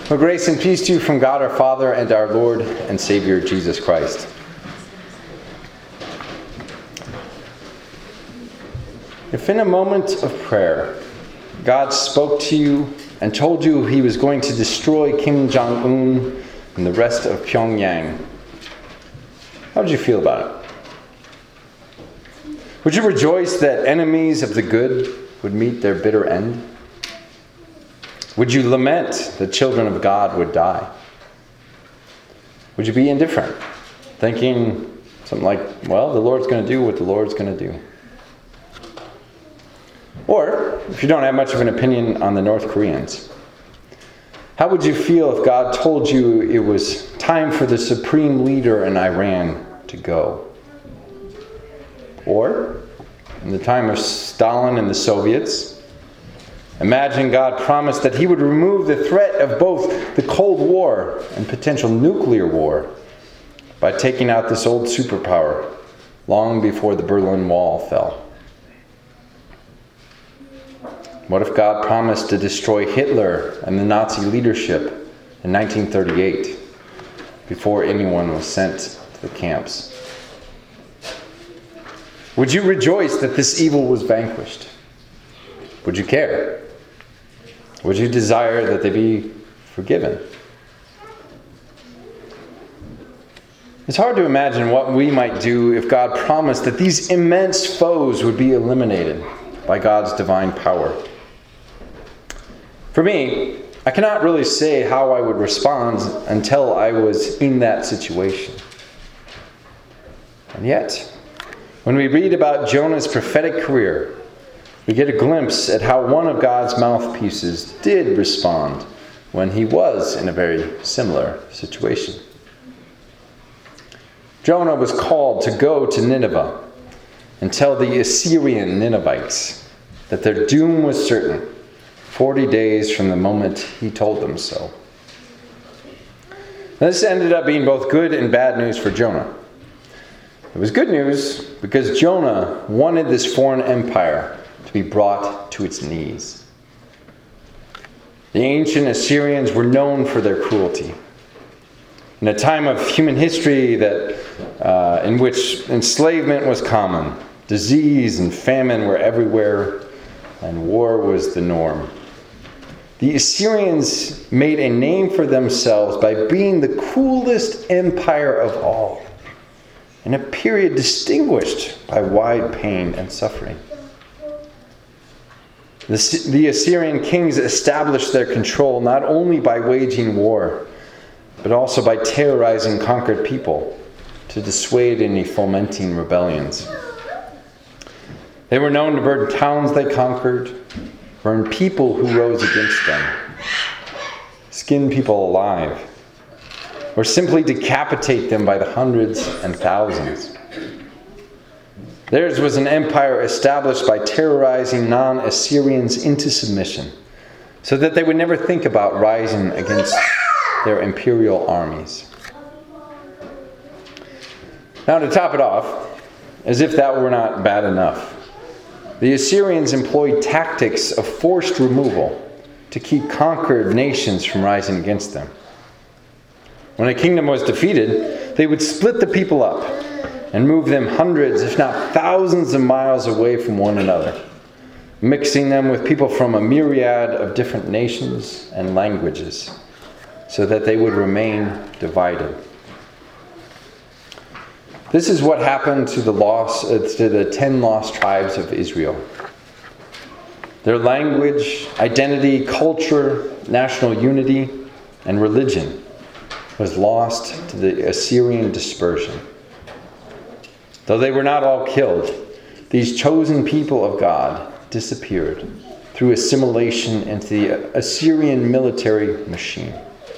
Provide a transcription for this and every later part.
Well, grace and peace to you from God our Father and our Lord and Savior Jesus Christ. If in a moment of prayer, God spoke to you and told you he was going to destroy Kim Jong-un and the rest of Pyongyang, how would you feel about it? Would you rejoice that enemies of the good would meet their bitter end? Would you lament that children of God would die? Would you be indifferent, thinking something like, well, the Lord's going to do what the Lord's going to do? Or, if you don't have much of an opinion on the North Koreans, how would you feel if God told you it was time for the supreme leader in Iran to go? Or, in the time of Stalin and the Soviets, imagine God promised that he would remove the threat of both the Cold War and potential nuclear war by taking out this old superpower long before the Berlin Wall fell. What if God promised to destroy Hitler and the Nazi leadership in 1938 before anyone was sent to the camps? Would you rejoice that this evil was vanquished? Would you care? Would you desire that they be forgiven? It's hard to imagine what we might do if God promised that these immense foes would be eliminated by God's divine power. For me, I cannot really say how I would respond until I was in that situation. And yet, when we read about Jonah's prophetic career, we get a glimpse at how one of God's mouthpieces did respond when he was in a very similar situation. Jonah was called to go to Nineveh and tell the Assyrian Ninevites that their doom was certain 40 days from the moment he told them so. Now, this ended up being both good and bad news for Jonah. It was good news because Jonah wanted this foreign empire to be brought to its knees. The ancient Assyrians were known for their cruelty. In a time of human history in which enslavement was common, disease and famine were everywhere, and war was the norm, the Assyrians made a name for themselves by being the cruelest empire of all, in a period distinguished by wide pain and suffering. The Assyrian kings established their control not only by waging war, but also by terrorizing conquered people to dissuade any fomenting rebellions. They were known to burn towns they conquered, burn people who rose against them, skin people alive, or simply decapitate them by the hundreds and thousands. Theirs was an empire established by terrorizing non-Assyrians into submission, so that they would never think about rising against their imperial armies. Now, to top it off, as if that were not bad enough, the Assyrians employed tactics of forced removal to keep conquered nations from rising against them. When a kingdom was defeated, they would split the people up and move them hundreds, if not thousands of miles away from one another, mixing them with people from a myriad of different nations and languages, so that they would remain divided. This is what happened to the 10 lost tribes of Israel. Their language, identity, culture, national unity, and religion was lost to the Assyrian dispersion. Though they were not all killed, these chosen people of God disappeared through assimilation into the Assyrian military machine.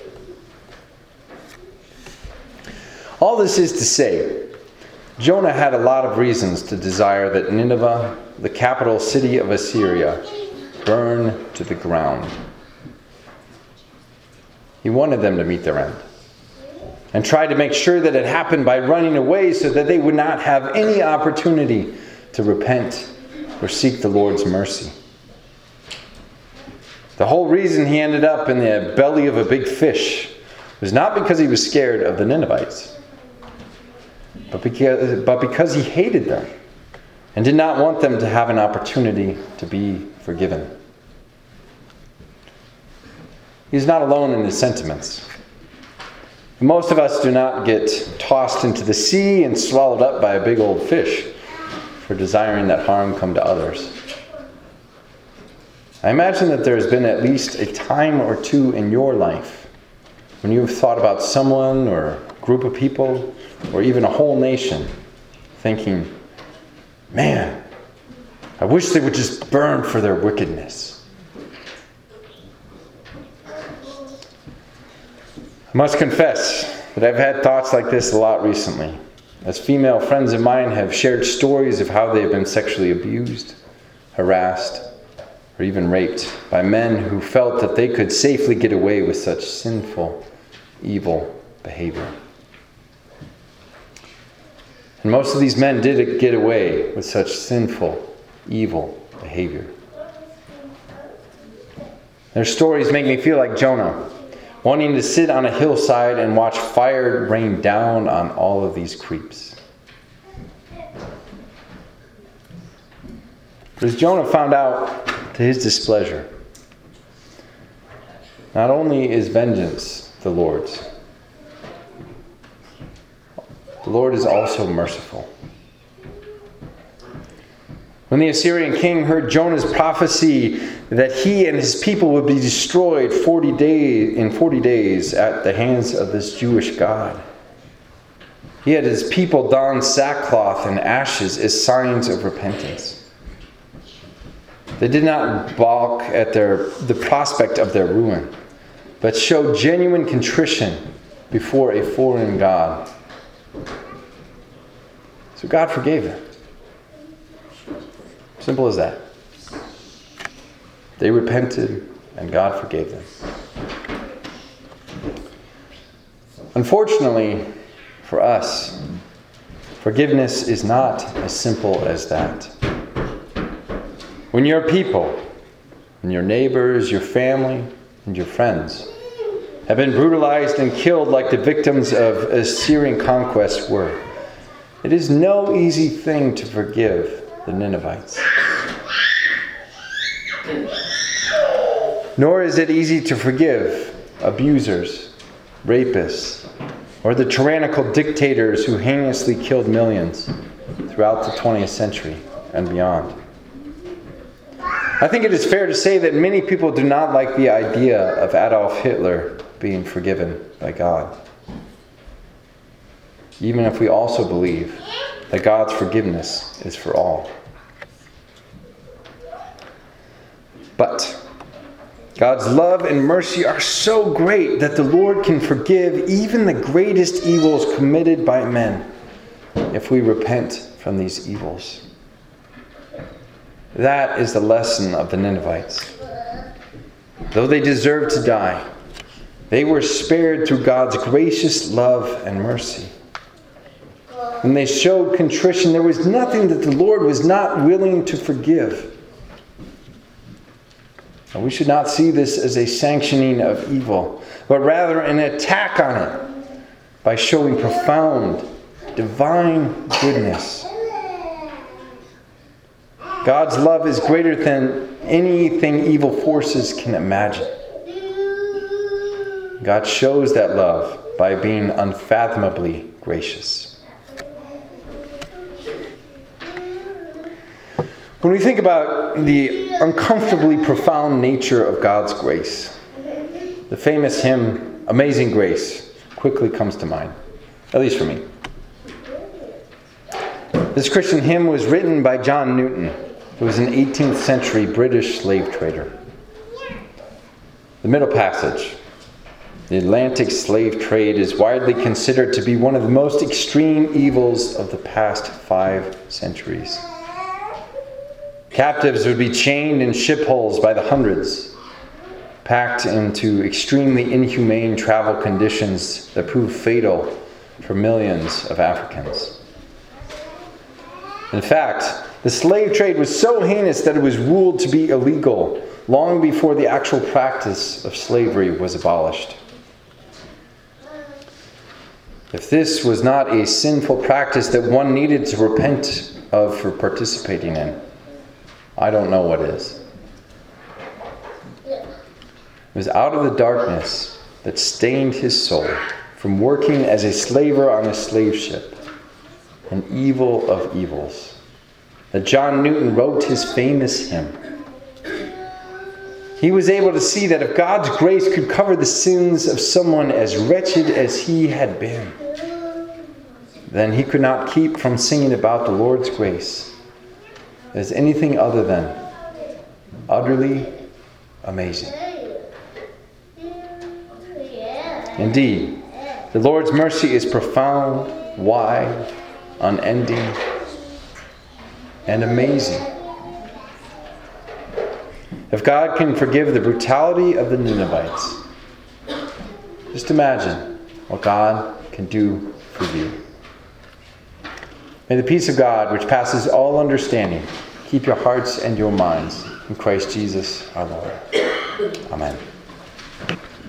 All this is to say, Jonah had a lot of reasons to desire that Nineveh, the capital city of Assyria, burn to the ground. He wanted them to meet their end, and tried to make sure that it happened by running away so that they would not have any opportunity to repent or seek the Lord's mercy. The whole reason he ended up in the belly of a big fish was not because he was scared of the Ninevites, but because he hated them and did not want them to have an opportunity to be forgiven. He's not alone in his sentiments. Most of us do not get tossed into the sea and swallowed up by a big old fish for desiring that harm come to others. I imagine that there has been at least a time or two in your life when you have thought about someone or a group of people or even a whole nation thinking, man, I wish they would just burn for their wickedness. I must confess that I've had thoughts like this a lot recently, as female friends of mine have shared stories of how they have been sexually abused, harassed, or even raped by men who felt that they could safely get away with such sinful, evil behavior. And most of these men did get away with such sinful, evil behavior. Their stories make me feel like Jonah, wanting to sit on a hillside and watch fire rain down on all of these creeps. But as Jonah found out, to his displeasure, not only is vengeance the Lord's, the Lord is also merciful. When the Assyrian king heard Jonah's prophecy that he and his people would be destroyed 40 days at the hands of this Jewish god, he had his people don sackcloth and ashes as signs of repentance. They did not balk at the prospect of their ruin, but showed genuine contrition before a foreign god. So God forgave them. Simple as that. They repented and God forgave them. Unfortunately for us, forgiveness is not as simple as that. When your people, and your neighbors, your family, and your friends have been brutalized and killed like the victims of Assyrian conquest were, it is no easy thing to forgive the Ninevites. Nor is it easy to forgive abusers, rapists, or the tyrannical dictators who heinously killed millions throughout the 20th century and beyond. I think it is fair to say that many people do not like the idea of Adolf Hitler being forgiven by God, even if we also believe that God's forgiveness is for all. But God's love and mercy are so great that the Lord can forgive even the greatest evils committed by men if we repent from these evils. That is the lesson of the Ninevites. Though they deserved to die, they were spared through God's gracious love and mercy. When they showed contrition, there was nothing that the Lord was not willing to forgive. And we should not see this as a sanctioning of evil, but rather an attack on it by showing profound, divine goodness. God's love is greater than anything evil forces can imagine. God shows that love by being unfathomably gracious. When we think about the uncomfortably profound nature of God's grace, the famous hymn, Amazing Grace, quickly comes to mind, at least for me. This Christian hymn was written by John Newton, who was an 18th century British slave trader. The middle passage, the Atlantic slave trade, is widely considered to be one of the most extreme evils of the past 5 centuries. Captives would be chained in ship holes by the hundreds, packed into extremely inhumane travel conditions that proved fatal for millions of Africans. In fact, the slave trade was so heinous that it was ruled to be illegal long before the actual practice of slavery was abolished. If this was not a sinful practice that one needed to repent of for participating in, I don't know what is. It was out of the darkness that stained his soul from working as a slaver on a slave ship, an evil of evils, that John Newton wrote his famous hymn. He was able to see that if God's grace could cover the sins of someone as wretched as he had been, then he could not keep from singing about the Lord's grace as anything other than utterly amazing. Indeed, the Lord's mercy is profound, wide, unending, and amazing. If God can forgive the brutality of the Ninevites, just imagine what God can do for you. May the peace of God, which passes all understanding, keep your hearts and your minds in Christ Jesus our Lord. Amen.